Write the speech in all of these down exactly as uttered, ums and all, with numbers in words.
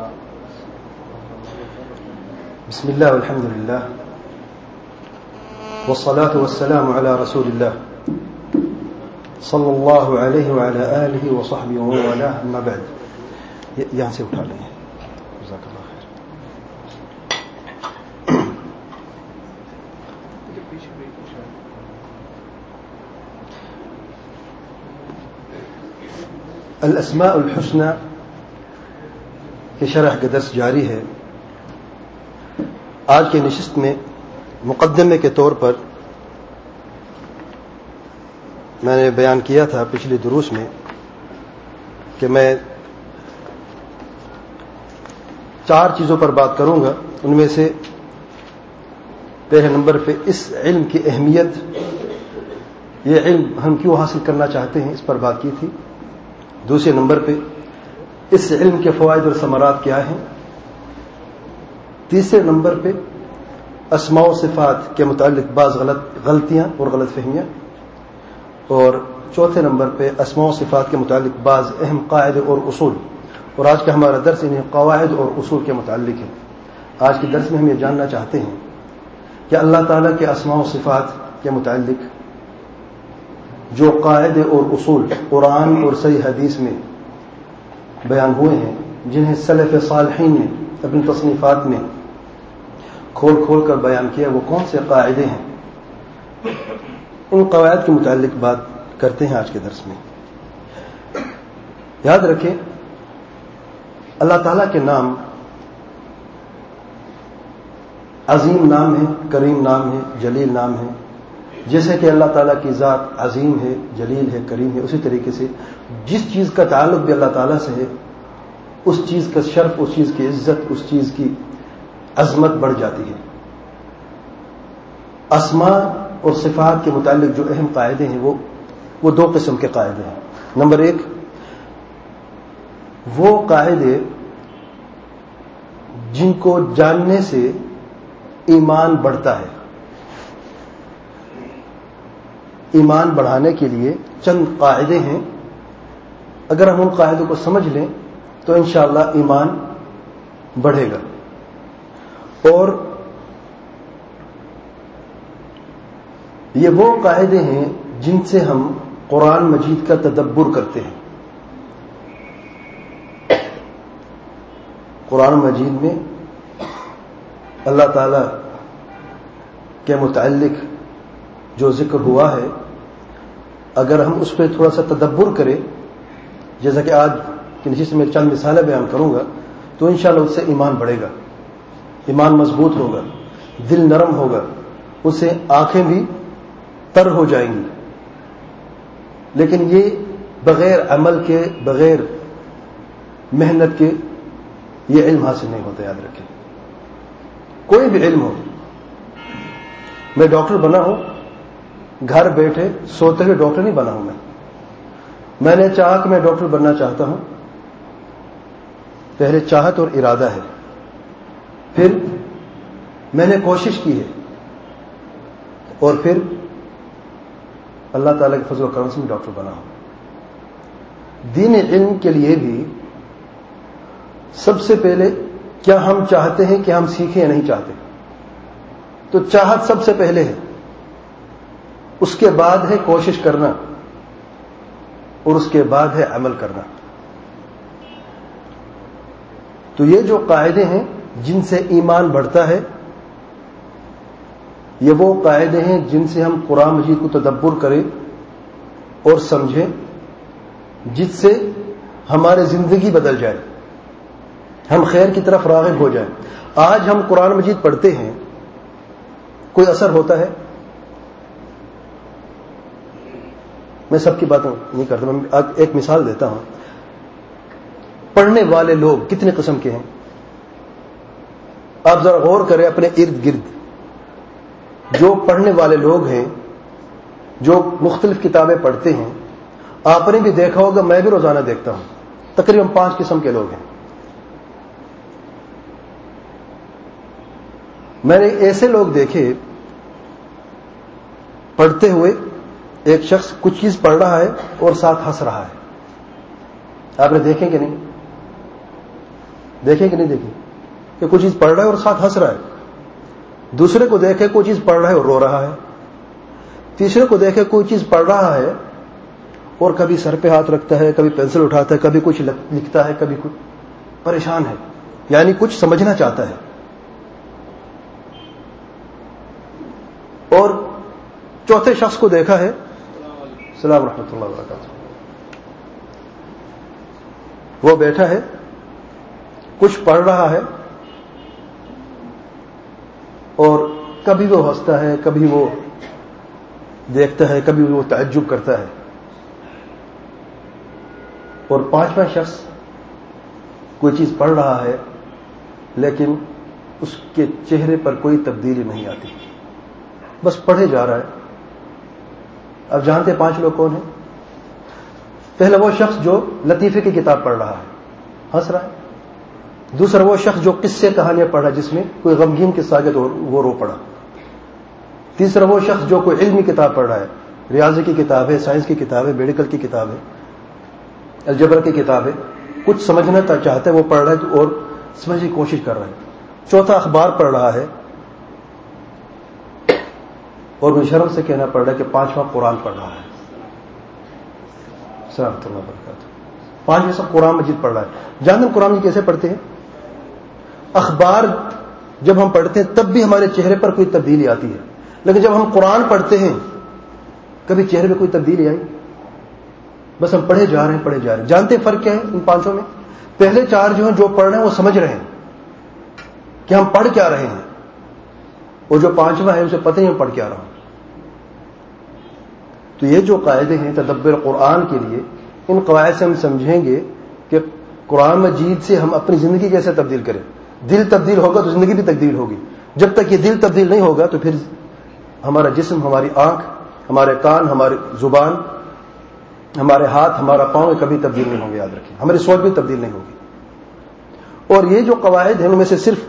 بسم الله والحمد لله والصلاة والسلام على رسول الله صلى الله عليه وعلى آله وصحبه ومن والاه أما بعد. یہاں سے اٹھا لیں. جزاک اللہ خیر. الاسماء الحسنى کی شرح کا درس جاری ہے. آج کی نشست میں مقدمے کے طور پر میں نے بیان کیا تھا پچھلی دروس میں کہ میں چار چیزوں پر بات کروں گا. ان میں سے پہلے نمبر پہ اس علم کی اہمیت، یہ علم ہم کیوں حاصل کرنا چاہتے ہیں، اس پر بات کی تھی. دوسرے نمبر پہ اس علم کے فوائد اور ثمرات کیا ہیں. تیسرے نمبر پہ اسماء و صفات کے متعلق بعض غلط غلطیاں اور غلط فہمیاں. اور چوتھے نمبر پہ اسماء و صفات کے متعلق بعض اہم قاعدے اور اصول. اور آج کا ہمارا درس انہیں قواعد اور اصول کے متعلق ہے. آج کے درس میں ہم یہ جاننا چاہتے ہیں کہ اللہ تعالیٰ کے اسماء و صفات کے متعلق جو قاعدے اور اصول قرآن اور صحیح حدیث میں بیان ہوئے ہیں، جنہیں سلف صالحین نے اپنی تصنیفات میں کھول کھول کر بیان کیا، وہ کون سے قاعدے ہیں، ان قواعد کے متعلق بات کرتے ہیں آج کے درس میں. یاد رکھیں، اللہ تعالیٰ کے نام عظیم نام ہے، کریم نام ہے، جلیل نام ہے. جیسے کہ اللہ تعالیٰ کی ذات عظیم ہے، جلیل ہے، کریم ہے، اسی طریقے سے جس چیز کا تعلق بھی اللہ تعالیٰ سے ہے، اس چیز کا شرف، اس چیز کی عزت، اس چیز کی عظمت بڑھ جاتی ہے. اسماء اور صفات کے متعلق جو اہم قاعدے ہیں وہ وہ دو قسم کے قاعدے ہیں. نمبر ایک، وہ قاعدے جن کو جاننے سے ایمان بڑھتا ہے. ایمان بڑھانے کے لیے چند قاعدے ہیں، اگر ہم ان قاعدوں کو سمجھ لیں تو انشاءاللہ ایمان بڑھے گا. اور یہ وہ قاعدے ہیں جن سے ہم قرآن مجید کا تدبر کرتے ہیں. قرآن مجید میں اللہ تعالی کے متعلق جو ذکر ہوا ہے، اگر ہم اس پہ تھوڑا سا تدبر کریں، جیسا کہ آج کی نشست میں چند مثالیں بیان کروں گا، تو انشاءاللہ اس سے ایمان بڑھے گا، ایمان مضبوط ہوگا، دل نرم ہوگا، اس سے آنکھیں بھی تر ہو جائیں گی. لیکن یہ بغیر عمل کے، بغیر محنت کے یہ علم حاصل نہیں ہوتا. یاد رکھیں، کوئی بھی علم ہو. میں ڈاکٹر بنا ہوں، گھر بیٹھے سوتے ہوئے ڈاکٹر نہیں بنا ہوں. میں میں نے چاہا کہ میں ڈاکٹر بننا چاہتا ہوں. پہلے چاہت اور ارادہ ہے، پھر میں نے کوشش کی ہے، اور پھر اللہ تعالیٰ کے فضل و کرم سے میں ڈاکٹر بنا ہوں. دین علم کے لیے بھی سب سے پہلے کیا ہم چاہتے ہیں کہ ہم سیکھیں یا نہیں چاہتے؟ تو چاہت سب سے پہلے ہے، اس کے بعد ہے کوشش کرنا، اور اس کے بعد ہے عمل کرنا. تو یہ جو قاعدے ہیں جن سے ایمان بڑھتا ہے، یہ وہ قاعدے ہیں جن سے ہم قرآن مجید کو تدبر کریں اور سمجھیں، جس سے ہماری زندگی بدل جائے، ہم خیر کی طرف راغب ہو جائیں. آج ہم قرآن مجید پڑھتے ہیں، کوئی اثر ہوتا ہے؟ میں سب کی باتیں نہیں کرتا، میں ایک مثال دیتا ہوں. پڑھنے والے لوگ کتنے قسم کے ہیں؟ آپ ذرا غور کریں اپنے ارد گرد. جو پڑھنے والے لوگ ہیں، جو مختلف کتابیں پڑھتے ہیں، آپ نے بھی دیکھا ہوگا، میں بھی روزانہ دیکھتا ہوں، تقریباً پانچ قسم کے لوگ ہیں. میں نے ایسے لوگ دیکھے پڑھتے ہوئے، ایک شخص کچھ چیز پڑھ رہا ہے اور ساتھ ہنس رہا ہے. آپ نے دیکھیں کہ نہیں؟ دیکھیں کہ نہیں دیکھیں کہ کوئی چیز پڑھ رہا ہے اور ساتھ ہنس رہا ہے، دوسرے کو دیکھے کوئی چیز پڑھ رہا ہے اور رو رہا ہے، تیسرے کو دیکھے کوئی چیز پڑھ رہا ہے اور کبھی سر پہ ہاتھ رکھتا ہے، کبھی پینسل اٹھاتا ہے، کبھی کچھ لکھتا ہے، کبھی کچھ پریشان ہے، یعنی کچھ سمجھنا چاہتا ہے. اور چوتھے شخص کو دیکھا ہے، السلام ورحمۃ اللہ وبرکاتہ، وہ بیٹھا ہے، کچھ پڑھ رہا ہے اور کبھی وہ ہنستا ہے، کبھی وہ دیکھتا ہے، کبھی وہ تعجب کرتا ہے. اور پانچواں شخص کوئی چیز پڑھ رہا ہے لیکن اس کے چہرے پر کوئی تبدیلی نہیں آتی، بس پڑھے جا رہا ہے. اب جانتے ہیں پانچ لوگ کون ہیں؟ پہلا وہ شخص جو لطیفے کی کتاب پڑھ رہا ہے، ہنس رہا ہے. دوسرا وہ شخص جو قصے کہانیاں پڑھ رہا ہے، جس میں کوئی غمگین قصہ ہے تو وہ رو پڑا. تیسرا وہ شخص جو کوئی علمی کتاب پڑھ رہا ہے، ریاضی کی کتاب ہے، سائنس کی کتاب ہے، میڈیکل کی کتاب ہے، الجبر کی کتاب ہے، کچھ سمجھنا چاہتا ہے وہ پڑھ رہا ہے اور سمجھنے کی کوشش کر رہا ہے. چوتھا اخبار پڑھ رہا ہے اور مجھے شرم سے کہنا پڑ رہا ہے کہ پانچواں قرآن پڑھ رہا ہے. سلامت اللہ وبرکاتہ. پانچویں سب قرآن مجید پڑھ رہا ہے. جانتے ہیں قرآن مجید کیسے پڑھتے ہیں؟ اخبار جب ہم پڑھتے ہیں تب بھی ہمارے چہرے پر کوئی تبدیلی آتی ہے، لیکن جب ہم قرآن پڑھتے ہیں کبھی چہرے میں کوئی تبدیلی آئی؟ بس ہم پڑھے جا رہے ہیں پڑھے جا رہے ہیں. جانتے ہیں فرق کیا ہے ان پانچوں میں؟ پہلے چار جو ہیں جو پڑھ رہے ہیں وہ سمجھ رہے ہیں کہ ہم پڑھ کیا رہے ہیں، اور جو پانچواں ہے اسے پتہ نہیں ہم پڑھ کیا رہا ہوں. تو یہ جو قاعدے ہیں تدبر قرآن کے لیے، ان قواعد سے ہم سمجھیں گے کہ قرآن مجید سے ہم اپنی زندگی کیسے تبدیل کریں. دل تبدیل ہوگا تو زندگی بھی تبدیل ہوگی. جب تک یہ دل تبدیل نہیں ہوگا تو پھر ہمارا جسم، ہماری آنکھ، ہمارے کان، ہماری زبان، ہمارے ہاتھ، ہمارا پاؤں کبھی تبدیل نہیں ہوں گے. یاد رکھیں، ہماری سوچ بھی تبدیل نہیں ہوگی. اور یہ جو قواعد ہیں ان میں سے صرف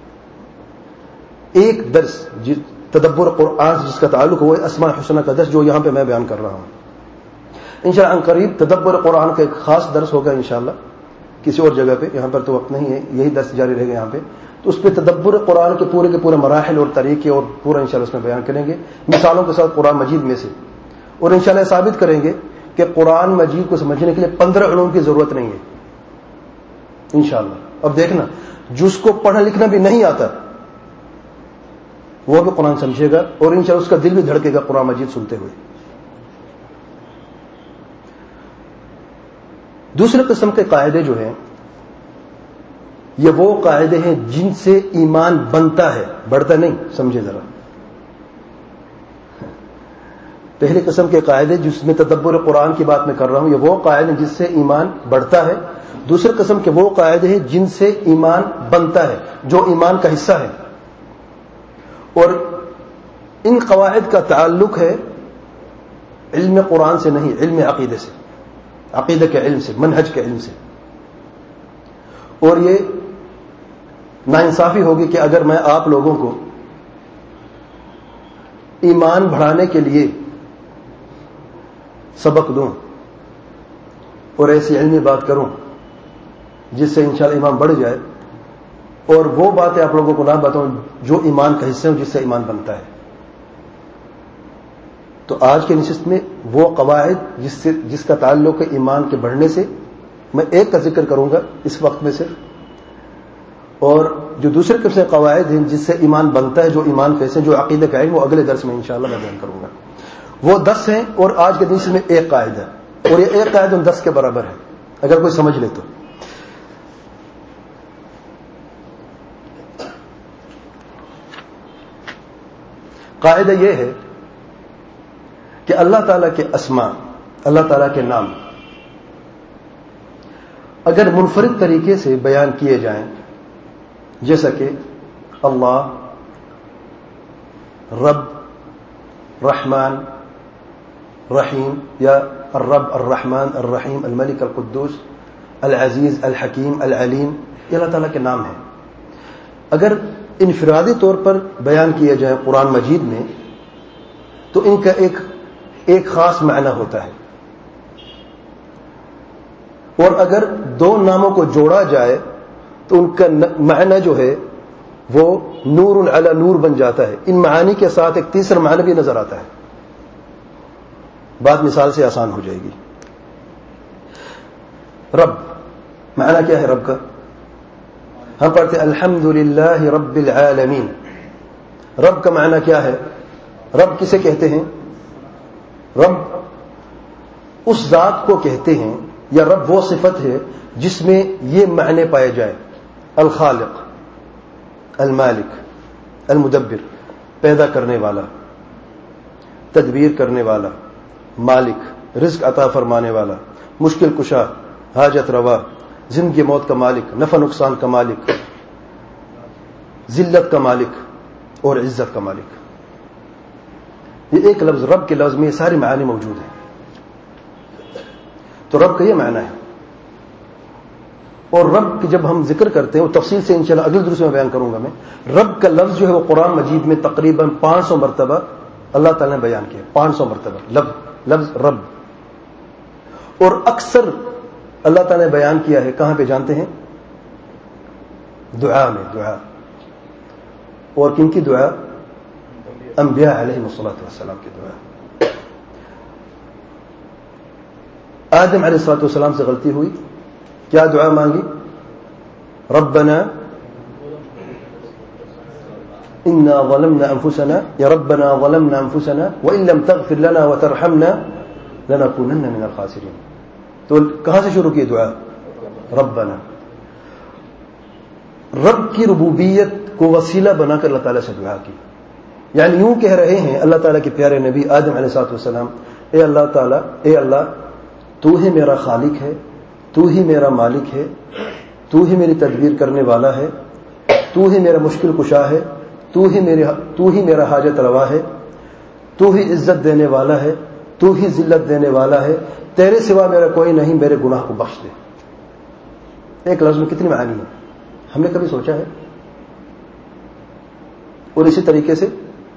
ایک درس تدبر قرآن جس کا تعلق وہ اسماء الحسنہ کا درس جو یہاں پہ میں بیان کر رہا ہوں. انشاءاللہ ان قریب تدبر قرآن کا ایک خاص درس ہوگا انشاءاللہ کسی اور جگہ پہ، یہاں پر تو وقت نہیں ہے، یہی درس جاری رہے گا یہاں پہ. تو اس پہ تدبر قرآن کے پورے کے پورے مراحل اور طریقے اور پورا انشاءاللہ اس میں بیان کریں گے مثالوں کے ساتھ قرآن مجید میں سے. اور انشاءاللہ ثابت کریں گے کہ قرآن مجید کو سمجھنے کے لیے پندرہ علوم کی ضرورت نہیں ہے انشاءاللہ. اب دیکھنا جس کو پڑھنا لکھنا بھی نہیں آتا وہ بھی قرآن سمجھے گا اور انشاءاللہ اس کا دل بھی دھڑکے گا قرآن مجید سنتے ہوئے. دوسرے قسم کے قاعدے جو ہیں یہ وہ قاعدے ہیں جن سے ایمان بنتا ہے، بڑھتا نہیں. سمجھے ذرا، پہلی قسم کے قاعدے جس میں تدبر قرآن کی بات میں کر رہا ہوں یہ وہ قاعدے جس سے ایمان بڑھتا ہے. دوسرے قسم کے وہ قاعدے ہیں جن سے ایمان بنتا ہے، جو ایمان کا حصہ ہے. اور ان قواعد کا تعلق ہے علم قرآن سے نہیں، علم عقیدے سے، عقیدہ کے علم سے، منہج کے علم سے. اور یہ ناانصافی ہوگی کہ اگر میں آپ لوگوں کو ایمان بڑھانے کے لیے سبق دوں اور ایسی علمی بات کروں جس سے انشاءاللہ ایمان بڑھ جائے، اور وہ باتیں آپ لوگوں کو نہ بتاؤں جو ایمان کا حصہ ہوں جس سے ایمان بنتا ہے. تو آج کے نشست میں وہ قواعد جس سے جس کا تعلق ہے ایمان کے بڑھنے سے، میں ایک کا ذکر کروں گا اس وقت میں صرف، اور جو دوسرے قسم کے قواعد ہیں جس سے ایمان بنتا ہے، جو ایمان کے حصے، جو عقیدہ کا علم، وہ اگلے درس میں انشاءاللہ میں بیان کروں گا. وہ دس ہیں اور آج کے نشست میں ایک قاعدہ ہے، اور یہ ایک قاعدہ ان دس کے برابر ہے اگر کوئی سمجھ لے تو. قاعدہ یہ ہے کہ اللہ تعالیٰ کے اسماء، اللہ تعالیٰ کے نام اگر منفرد طریقے سے بیان کیے جائیں، جیسا کہ اللہ، رب، رحمان، رحیم، یا الرب، الرحمن، الرحیم، الملک، القدوس، العزیز، الحکیم، العلیم، یہ اللہ تعالیٰ کے نام ہیں. اگر انفرادی طور پر بیان کیا جائے قرآن مجید میں تو ان کا ایک ایک خاص معنی ہوتا ہے، اور اگر دو ناموں کو جوڑا جائے تو ان کا معنی جو ہے وہ نور علی نور بن جاتا ہے. ان معانی کے ساتھ ایک تیسرا معنی بھی نظر آتا ہے. بات مثال سے آسان ہو جائے گی. رب معنی کیا ہے رب کا؟ ہم پڑھتے الحمدللہ رب العالمین. رب کا معنی کیا ہے؟ رب کسے کہتے ہیں؟ رب اس ذات کو کہتے ہیں یا رب وہ صفت ہے جس میں یہ معنی پائے جائے: الخالق، المالک، المدبر، پیدا کرنے والا، تدبیر کرنے والا، مالک، رزق عطا فرمانے والا، مشکل کشا، حاجت روا، زندگی موت کا مالک، نفع نقصان کا مالک، ذلت کا مالک اور عزت کا مالک. یہ ایک لفظ رب کے لفظ میں یہ سارے معانی موجود ہیں. تو رب کا یہ معنی ہے. اور رب کی جب ہم ذکر کرتے ہیں وہ تفصیل سے انشاءاللہ اگلے درس میں بیان کروں گا میں. رب کا لفظ جو ہے وہ قرآن مجید میں تقریباً پانچ سو مرتبہ اللہ تعالی نے بیان کیا. پانچ سو مرتبہ لفظ لفظ رب. اور اکثر اللہ تعالی نے بیان کیا ہے کہاں پہ جانتے ہیں؟ دعا میں. دعا اور کن کی دعا؟ انبیاء علیہ الصلوۃ والسلام کی دعا. آدم علیہ الصلوۃ والسلام سے غلطی ہوئی، کیا دعا مانگی؟ ربنا انا ظلمنا انفسنا یا ربنا ظلمنا انفسنا وان لم تغفر لنا وترحمنا لنكونن من الخاسرین. تو کہاں سے شروع کی دعا؟ ربنا. رب کی ربوبیت کو وسیلہ بنا کر اللہ تعالیٰ سے دعا کی. یعنی یوں کہہ رہے ہیں اللہ تعالیٰ کے پیارے نبی آدم علیہ الصلوۃ والسلام: اے اللہ تعالیٰ، اے اللہ، تو ہی میرا خالق ہے، تو ہی میرا مالک ہے، تو ہی میری تدبیر کرنے والا ہے، تو ہی میرا مشکل کشا ہے، تو ہی میرے تو ہی میرا حاجت روا ہے، تو ہی عزت دینے والا ہے، تو ہی ذلت دینے والا ہے، تیرے سوا میرا کوئی نہیں، میرے گناہ کو بخش دے. ایک لفظ میں کتنی معانی ہے ہم نے کبھی سوچا ہے؟ اور اسی طریقے سے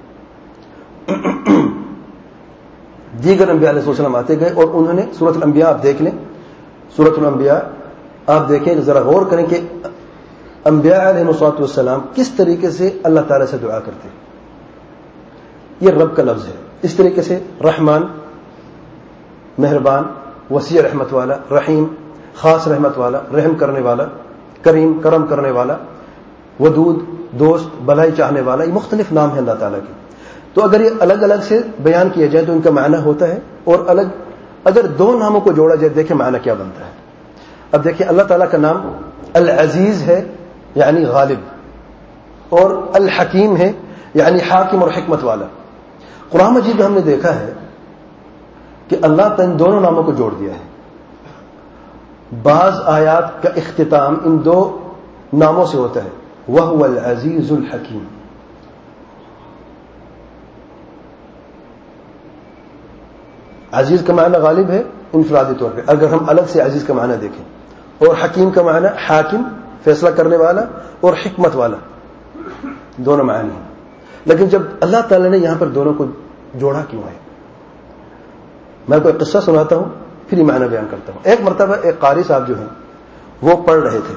دیگر انبیاء علیہ السلام آتے گئے اور انہوں نے سورۃ الانبیاء آپ دیکھ لیں. سورۃ الانبیاء آپ دیکھیں، ذرا غور کریں کہ انبیاء علیہ السلام کس طریقے سے اللہ تعالیٰ سے دعا کرتے. یہ رب کا لفظ ہے. اس طریقے سے رحمان، مہربان، وسیع رحمت والا، رحیم، خاص رحمت والا، رحم کرنے والا، کریم، کرم کرنے والا، ودود، دوست، بھلائی چاہنے والا. یہ مختلف نام ہیں اللہ تعالیٰ کے. تو اگر یہ الگ الگ سے بیان کیا جائے تو ان کا معنی ہوتا ہے، اور الگ اگر دو ناموں کو جوڑا جائے دیکھیں معنی کیا بنتا ہے. اب دیکھیں اللہ تعالیٰ کا نام العزیز ہے یعنی غالب، اور الحکیم ہے یعنی حاکم اور حکمت والا. قرآن مجید میں ہم نے دیکھا ہے کہ اللہ تعالیٰ نے دونوں ناموں کو جوڑ دیا ہے. بعض آیات کا اختتام ان دو ناموں سے ہوتا ہے: وَهُوَ الْعَزِيزُ الْحَكِيمُ. عزیز کا معنی غالب ہے انفرادی طور پہ اگر ہم الگ سے عزیز کا معنی دیکھیں، اور حکیم کا معنی حاکم، فیصلہ کرنے والا، اور حکمت والا، دونوں معنی ہیں. لیکن جب اللہ تعالی نے یہاں پر دونوں کو جوڑا کیوں ہے؟ میں کوئی قصہ سناتا ہوں پھر یہ معنی بیان کرتا ہوں. ایک مرتبہ ایک قاری صاحب جو ہیں وہ پڑھ رہے تھے،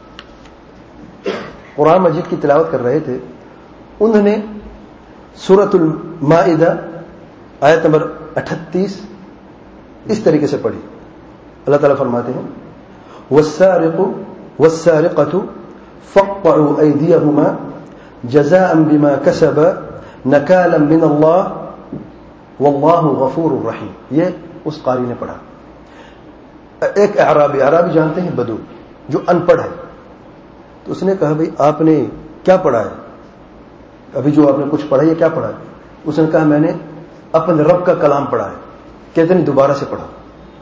قرآن مجید کی تلاوت کر رہے تھے. انہوں نے سورۃ المائدہ آیت نمبر اٹھتیس اس طریقے سے پڑھی. اللہ تعالیٰ فرماتے ہیں: والسارق والسارقة فاقطعوا أيديهما جزاء بما كسبا نكالا من الله والله غفور رحيم. یہ اس قاری نے پڑھا. ایک اعرابی، اعرابی جانتے ہیں بدو، جو ان پڑھ ہے. تو اس نے کہا بھئی آپ نے کیا پڑھا ہے؟ ابھی جو آپ نے کچھ پڑھا ہے کیا پڑھا ہے؟ اس نے کہا میں نے اپنے رب کا کلام پڑھا ہے. کہتے ہیں دوبارہ سے پڑھا.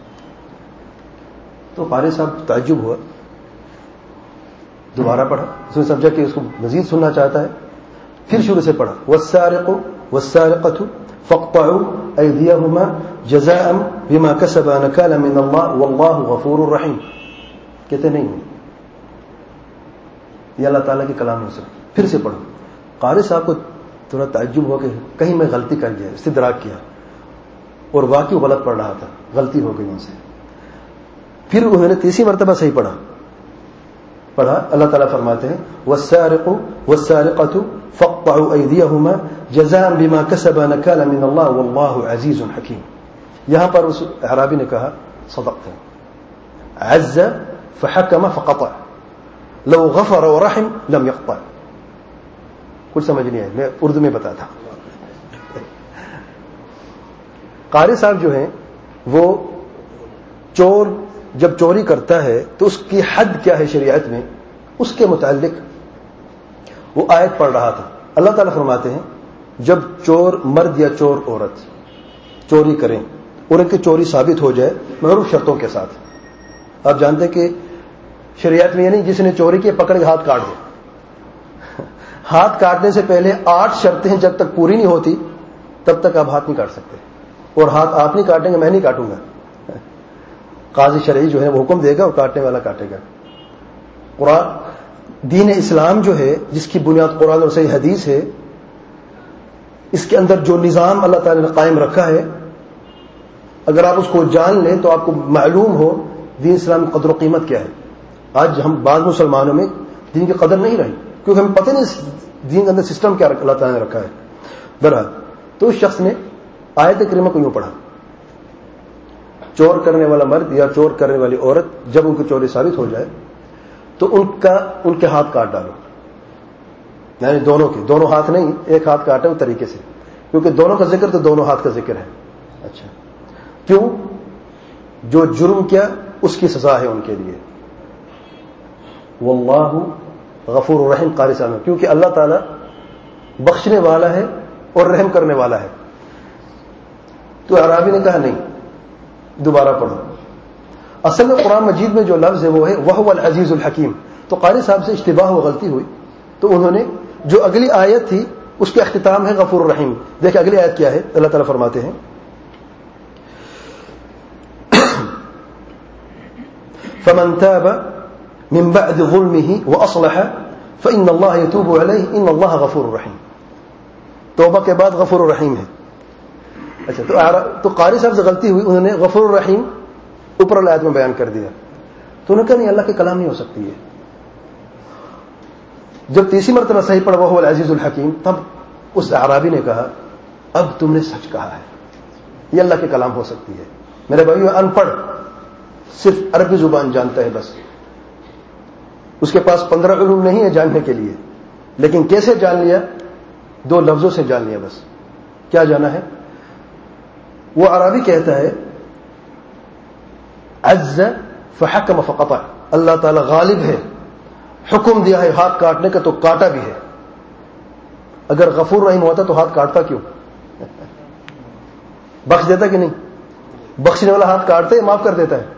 تو قاری صاحب تعجب ہوا، دوبارہ پڑھا. اس نے سمجھا کہ اس کو مزید سننا چاہتا ہے، پھر شروع سے پڑھا: والسارق والسارقة فاقطعوا أيديهما جزاء بما كسبا نكالا من الله والله غفور رحيم. کہتے نہیں یہ اللہ تعالیٰ کے کلام ہو سکتا. پھر سے پڑھو. قاری صاحب کو تھوڑا تعجب ہوا کہ کہیں میں غلطی کر گیا، استدراک کیا، اور واقعی غلط پڑھ رہا تھا، غلطی ہو گئی ان سے. پھر انہوں نے تیسری مرتبہ صحیح پڑھا. پڑھا. اللہ تعالیٰ فرماتے ہیں والسارق والسارقة فاقطعوا أيديهما جزاء بما كسبا نكالا من الله والله عزيز حكيم. یہاں پر اس اعرابی نے کہا صدقت. عز فحكم فقطع لو غفر ورحم لم يقطع. کچھ سمجھ نہیں آئی, میں اردو میں بتا تھا. قاری صاحب جو ہیں وہ چور جب چوری کرتا ہے تو اس کی حد کیا ہے شریعت میں, اس کے متعلق وہ آیت پڑھ رہا تھا. اللہ تعالیٰ فرماتے ہیں جب چور مرد یا چور عورت چوری کریں اور ان کی چوری ثابت ہو جائے معروف شرطوں کے ساتھ. آپ جانتے ہیں کہ شریعت میں یعنی جس نے چوری کی پکڑ کے ہاتھ کاٹ دے. ہاتھ کاٹنے سے پہلے آٹھ شرطیں جب تک پوری نہیں ہوتی تب تک آپ ہاتھ نہیں کاٹ سکتے. اور ہاتھ آپ نہیں کاٹیں گے, میں نہیں کاٹوں گا. قاضی شرعی جو ہے وہ حکم دے گا اور کاٹنے والا کاٹے گا. قرآن دین اسلام جو ہے جس کی بنیاد قرآن اور صحیح حدیث ہے, اس کے اندر جو نظام اللہ تعالی نے قائم رکھا ہے اگر آپ اس کو جان لیں تو آپ کو معلوم ہو دین اسلام کی قدر و قیمت کیا ہے. آج ہم بعض مسلمانوں میں دین کی قدر نہیں رہی کیونکہ ہمیں پتہ نہیں دین کے اندر سسٹم کیا اللہ تعالی نے رکھا ہے. بہرحال تو اس شخص نے آیت کریمہ کو یوں پڑھا, چور کرنے والا مرد یا چور کرنے والی عورت جب ان کی چوری ثابت ہو جائے تو ان کا ان کے ہاتھ کاٹ ڈالو. یعنی دونوں کے دونوں ہاتھ نہیں, ایک ہاتھ کاٹے اس طریقے سے, کیونکہ دونوں کا ذکر تو دونوں ہاتھ کا ذکر ہے. اچھا کیوں؟ جو جرم کیا اس کی سزا ہے ان کے لیے. واللہ غفور الرحیم. قاری صاحب کیونکہ اللہ تعالیٰ بخشنے والا ہے اور رحم کرنے والا ہے. تو عرابی نے کہا نہیں, دوبارہ پڑھو. اصل میں قرآن مجید میں جو لفظ ہے وہ ہے وَهُوَ الْعَزِيزُ الْحَكِيمُ. تو قاری صاحب سے اشتباہ و غلطی ہوئی تو انہوں نے جو اگلی آیت تھی اس کا اختتام ہے غفور الرحیم. دیکھیں اگلی آیت کیا ہے. اللہ تعالیٰ فرماتے ہیں فَمَن تَابَ مِن بَعْدِ ظُلْمِهِ وَأَصْلَحَ فَإِنَّ اللَّهَ يَتُوبُ عَلَيْهِ إِنَّ اللَّهَ غَفُورٌ رَحِيمٌ. توبہ کے بعد غفور الرحیم ہے. اچھا تو تو قاری صاحب سے غلطی ہوئی, انہوں نے غفور الرحیم اوپر والی آیت میں بیان کر دیا. تو انہوں نے کہا نہیں, اللہ کے کلام نہیں ہو سکتی ہے. جب تیسری مرتبہ صحیح پڑھا وَهُوَ الْعَزِيزُ الْحَكِيمُ تب اس اعرابی نے کہا اب تم نے سچ کہا ہے, یہ اللہ کے کلام ہو سکتی ہے. میرے بھائیو ان پڑھ صرف عربی زبان جانتا ہے بس, اس کے پاس پندرہ علوم نہیں ہے جاننے کے لیے, لیکن کیسے جان لیا؟ دو لفظوں سے جان لیا بس. کیا جانا ہے؟ وہ عربی کہتا ہے عز فحکم فقطع. اللہ تعالی غالب ہے, حکم دیا ہے ہاتھ کاٹنے کا تو کاٹا بھی ہے. اگر غفور رحیم ہوتا تو ہاتھ کاٹتا کیوں؟ بخش دیتا کہ نہیں؟ بخشنے والا ہاتھ کاٹتا ہے, معاف کر دیتا ہے.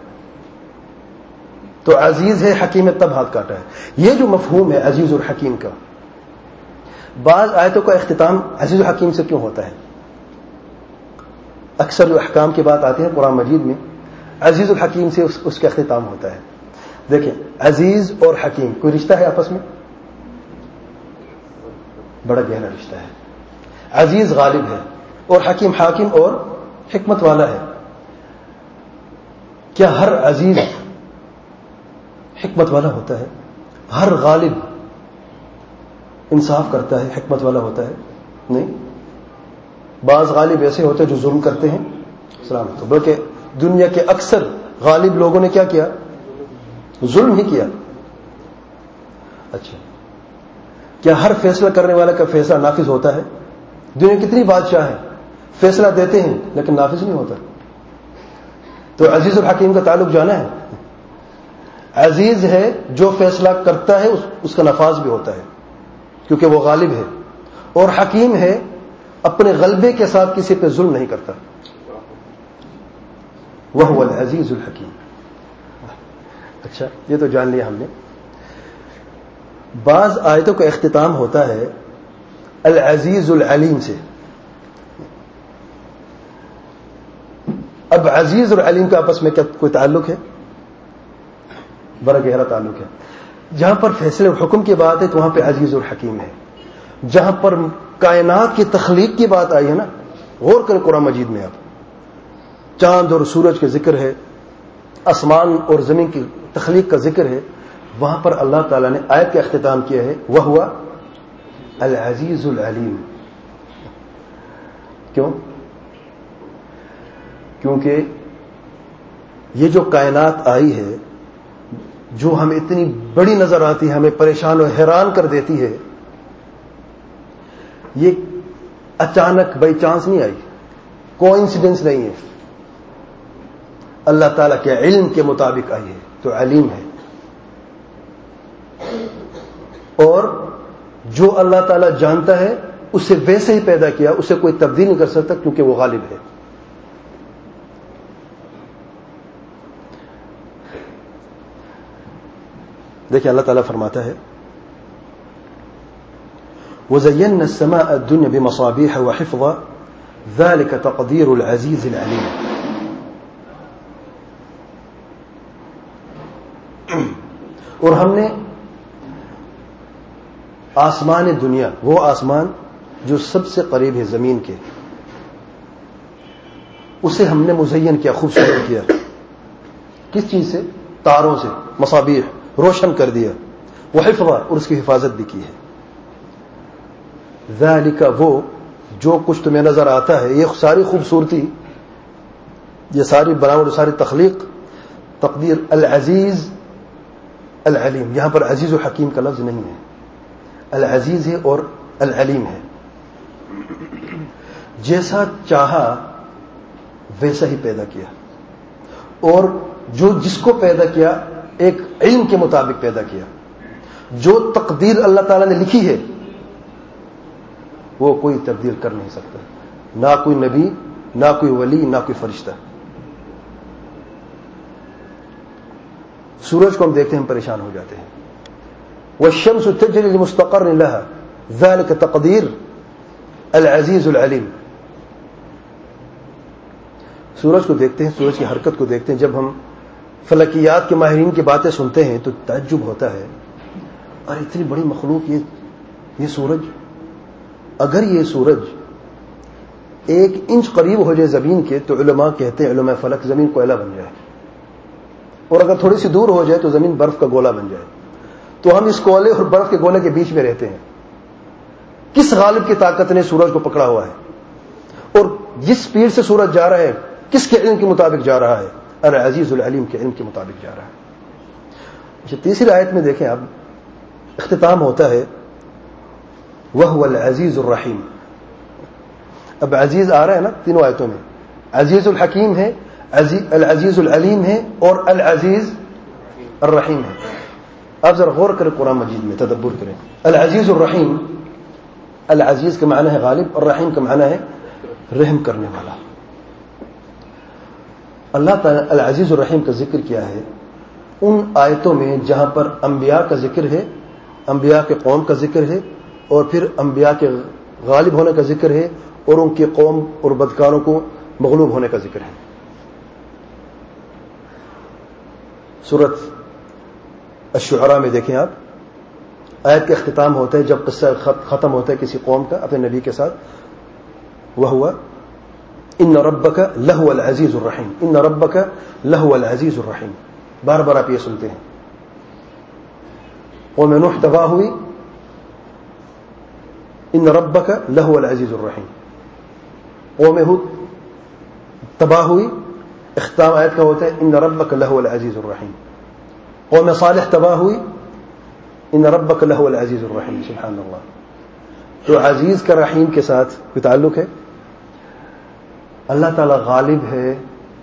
تو عزیز ہے, حکیم ہے, تب ہاتھ کاٹا ہے. یہ جو مفہوم ہے عزیز اور حکیم کا, بعض آیتوں کا اختتام عزیز و حکیم سے کیوں ہوتا ہے؟ اکثر جو احکام کی بات آتی ہے قرآن مجید میں عزیز الحکیم سے اس, اس کا اختتام ہوتا ہے. دیکھیں عزیز اور حکیم کوئی رشتہ ہے آپس میں؟ بڑا گہرا رشتہ ہے. عزیز غالب ہے اور حکیم حاکم اور حکمت والا ہے. کیا ہر عزیز حکمت والا ہوتا ہے؟ ہر غالب انصاف کرتا ہے, حکمت والا ہوتا ہے؟ نہیں. بعض غالب ایسے ہوتے ہیں جو ظلم کرتے ہیں, سلامت. بلکہ دنیا کے اکثر غالب لوگوں نے کیا کیا؟ ظلم ہی کیا. اچھا کیا ہر فیصلہ کرنے والا کا فیصلہ نافذ ہوتا ہے؟ دنیا کتنی بادشاہ ہیں فیصلہ دیتے ہیں لیکن نافذ نہیں ہوتا. تو عزیز الحکیم کا تعلق جانا ہے. عزیز ہے جو فیصلہ کرتا ہے اس, اس کا نفاذ بھی ہوتا ہے کیونکہ وہ غالب ہے, اور حکیم ہے اپنے غلبے کے ساتھ کسی پہ ظلم نہیں کرتا. وَهُوَ الْعَزِيزُ الْحَكِيمُ. اچھا یہ تو جان لیا ہم نے. بعض آیتوں کا اختتام ہوتا ہے العزیز العلیم سے. اب عزیز اور علیم کا آپس میں کیا کوئی تعلق ہے؟ بڑا گہرا تعلق ہے. جہاں پر فیصلے اور حکم کی بات ہے تو وہاں پہ عزیز اور حکیم ہے. جہاں پر کائنات کی تخلیق کی بات آئی ہے نا, غور کریں قرآن مجید میں, آپ چاند اور سورج کا ذکر ہے, آسمان اور زمین کی تخلیق کا ذکر ہے, وہاں پر اللہ تعالیٰ نے آیت کا اختتام کیا ہے وہ ہوا العزیز العلیم. کیوں؟ کیونکہ یہ جو کائنات آئی ہے جو ہمیں اتنی بڑی نظر آتی ہے, ہمیں پریشان و حیران کر دیتی ہے, یہ اچانک بائی چانس نہیں آئی, کوئنسیڈنس نہیں ہے, اللہ تعالیٰ کے علم کے مطابق آئی ہے, تو علیم ہے. اور جو اللہ تعالیٰ جانتا ہے اسے ویسے ہی پیدا کیا, اسے کوئی تبدیل نہیں کر سکتا کیونکہ وہ غالب ہے. دیکھیں اللہ تعالیٰ فرماتا ہے وَزَيَّنَّا السَّمَاءَ الدُّنْيَا بِمَصَابِيحَ وَحِفْظًا ذَلِكَ تَقْدِيرُ الْعَزِيزِ الْعَلِيمِ. اور ہم نے آسمان دنیا, وہ آسمان جو سب سے قریب ہے زمین کے, اسے ہم نے مزین کیا, خوبصورت کیا. کس چیز سے؟ تاروں سے, مصابیح, روشن کر دیا. وحفظا, اور اس کی حفاظت بھی کی ہے. ذالک, وہ جو کچھ تمہیں نظر آتا ہے, یہ ساری خوبصورتی, یہ ساری بناوٹ, ساری تخلیق, تقدیر العزیز العلیم. یہاں پر عزیز و حکیم کا لفظ نہیں ہے, العزیز ہے اور العلیم ہے. جیسا چاہا ویسا ہی پیدا کیا, اور جو جس کو پیدا کیا ایک علم کے مطابق پیدا کیا. جو تقدیر اللہ تعالیٰ نے لکھی ہے وہ کوئی تبدیل کر نہیں سکتا, نہ کوئی نبی, نہ کوئی ولی, نہ کوئی فرشتہ. سورج کو ہم دیکھتے ہیں ہم پریشان ہو جاتے ہیں. والشمس تجری لمستقر لها ذلك تقدیر العزیز العلیم. سورج کو دیکھتے ہیں, سورج کی حرکت کو دیکھتے ہیں. جب ہم فلکیات کے ماہرین کی باتیں سنتے ہیں تو تعجب ہوتا ہے, اور اتنی بڑی مخلوق, یہ یہ سورج, اگر یہ سورج ایک انچ قریب ہو جائے زمین کے تو علماء کہتے ہیں, علماء فلک, زمین کوئلہ بن جائے, اور اگر تھوڑی سی دور ہو جائے تو زمین برف کا گولا بن جائے. تو ہم اس کوئلے اور برف کے گولے کے بیچ میں رہتے ہیں. کس غالب کی طاقت نے سورج کو پکڑا ہوا ہے, اور جس سپیڈ سے سورج جا رہا ہے کس کے علم کے مطابق جا رہا ہے؟ العزیز العلیم کے علم کے مطابق جا رہا ہے. اچھا, تیسری آیت میں دیکھیں, اب اختتام ہوتا ہے وَهُوَ الْعَزِيزُ الرَّحِيمُ. اب عزیز آ رہا ہے نا تینوں آیتوں میں. عزیز الحکیم ہے, العزیز العلیم ہے, اور العزیز الرحیم ہے. آپ ذرا غور کریں قرآن مجید میں, تدبر کریں. العزیز الرحیم, العزیز کا معنی ہے غالب, اور رحیم کا معنی ہے رحم کرنے والا. اللہ تعالیٰ العزیز الرحیم کا ذکر کیا ہے ان آیتوں میں جہاں پر انبیاء کا ذکر ہے, انبیاء کے قوم کا ذکر ہے, اور پھر انبیاء کے غالب ہونے کا ذکر ہے, اور ان کی قوم اور بدکاروں کو مغلوب ہونے کا ذکر ہے. سورۃ الشعراء میں دیکھیں آپ, آیت کا اختتام ہوتا ہے جب قصہ ختم ہوتا ہے کسی قوم کا اپنے نبی کے ساتھ, وَهُوَ ان ربک لہو العزیز الرحیم, ان ربک لہو العزیز الرحیم. بار بار آپ یہ سنتے ہیں. قوم نوح تباہ ہوئی, ان ربک لہو العزیز الرحیم. قوم ہود تباہ ہوئی, اختتام آیت کا ہوتا ہے ان ربک لہو العزیز الرحیم. قوم صالح تباہ ہوئی, ان ربک لہو العزیز الرحیم. سبحان اللہ. تو عزیز کا رحیم کے ساتھ کوئی تعلق ہے. اللہ تعالیٰ غالب ہے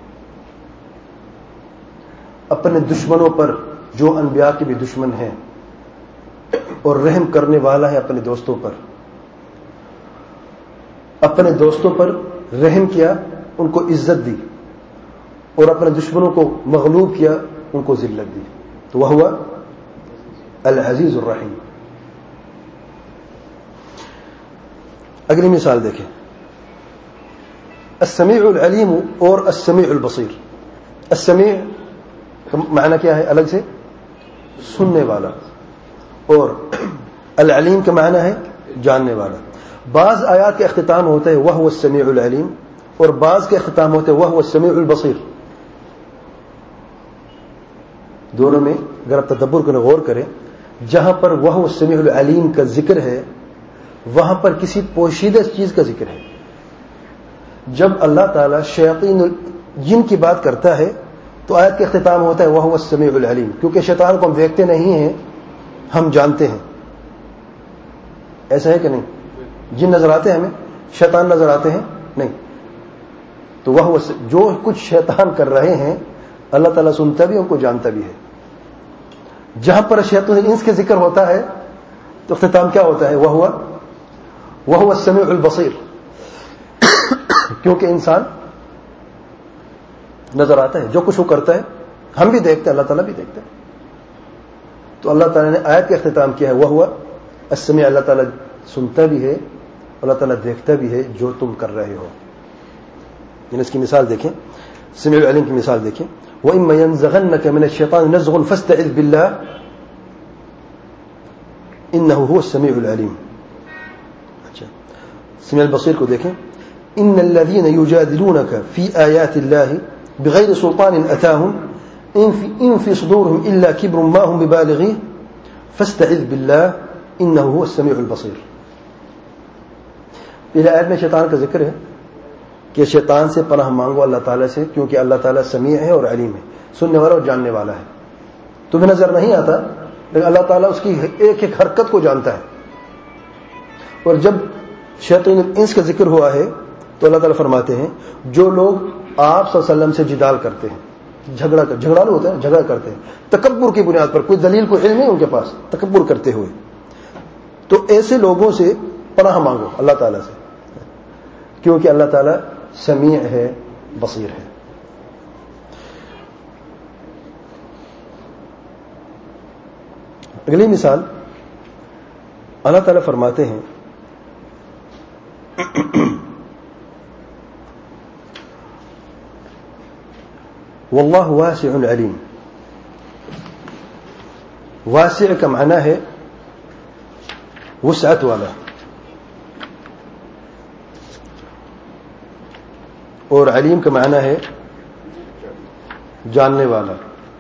اپنے دشمنوں پر جو انبیاء کے بھی دشمن ہیں, اور رحم کرنے والا ہے اپنے دوستوں پر. اپنے دوستوں پر رحم کیا, ان کو عزت دی, اور اپنے دشمنوں کو مغلوب کیا, ان کو ذلت دی. تو وہ ہوا العزیز الرحیم. اگلی مثال دیکھیں, السمیع العلیم اور السمیع البصیر. السمیع کا معنی کیا ہے الگ سے؟ سننے والا, اور العلیم کا معنی ہے جاننے والا. بعض آیات کا اختتام ہوتا ہے وَهُوَ السمیع العلیم, اور بعض کا اختتام ہوتا ہے وَهُوَ السمیع البصیر. دونوں میں اگر آپ تدبر کریں غور کریں, جہاں پر وہ السمیع العلیم کا ذکر ہے وہاں پر کسی پوشیدہ چیز کا ذکر ہے. جب اللہ تعالیٰ شیاطین جن کی بات کرتا ہے تو آیت کا اختتام ہوتا ہے وہ السمیع العلیم, کیونکہ شیطان کو ہم دیکھتے نہیں ہیں, ہم جانتے ہیں. ایسا ہے کہ نہیں؟ جن نظر آتے ہیں ہمیں, شیطان نظر آتے ہیں نہیں. تو وہ جو کچھ شیطان کر رہے ہیں اللہ تعالیٰ سنتا بھی, ان کو جانتا بھی ہے. جہاں پر شیطان انس کے ذکر ہوتا ہے تو اختتام کیا ہوتا ہے؟ وہ ہوا وہ السمیع البصیر, کیونکہ انسان نظر آتا ہے, جو کچھ وہ کرتا ہے ہم بھی دیکھتے ہیں, اللہ تعالیٰ بھی دیکھتے ہیں. تو اللہ تعالیٰ نے آیت کا اختتام کیا ہے وہ ہوا السمیع, اللہ تعالیٰ سنتا بھی ہے, اللہ تعالیٰ دیکھتا بھی ہے جو تم کر رہے ہو. یعنی اس کی مثال دیکھیں, سمیع العلیم کی مثال دیکھیں, وَإِمَّا يَنزَغَنَّكَ مِنَ الشَّيْطَانِ نَزْغٌ فَاسْتَعِذْ بِاللَّهِ إِنَّهُ هُوَ السَّمِيعُ الْعَلِيمُ. اچھا, سمیع البصیر کو دیکھیں, إِنَّ الَّذِينَ يُجَادِلُونَكَ فِي آيَاتِ اللَّهِ بِغَيْرِ سُلْطَانٍ أَتَاهُمْ إِن فِي صُدُورِهِمْ إِلَّا كِبْرٌ مَّا هُمْ بِبَالِغِيهِ فَاسْتَعِذْ بِاللَّهِ إِنَّهُ هُوَ السَّمِيعُ الْبَصِيرُ. پہلے آیت میں شیطان کا ذکر ہے کہ شیطان سے پناہ مانگو اللہ تعالیٰ سے, کیونکہ اللہ تعالیٰ سمیع ہے اور علیم ہے, سننے والا اور جاننے والا ہے. تمہیں نظر نہیں آتا لیکن اللہ تعالیٰ اس کی ایک ایک حرکت کو جانتا ہے. اور جب شیطان انس کا ذکر ہوا ہے تو اللہ تعالیٰ فرماتے ہیں جو لوگ آپ صلی اللہ علیہ وسلم سے جدال کرتے ہیں, جھگڑا کر جھگڑالو ہوتا ہے, جھگڑا کرتے ہیں تکبر کی بنیاد پر, کوئی دلیل کوئی علم نہیں ان کے پاس, تکبر کرتے ہوئے, تو ایسے لوگوں سے پناہ مانگو اللہ تعالیٰ سے, کیونکہ اللہ تعالیٰ سمیع ہے, بصیر ہے. اگلی مثال اللہ تعالیٰ فرماتے ہیں واللہ واسع علیم. واسع کا معنی ہے وسعت والا, اور علیم کا معنی ہے جاننے والا.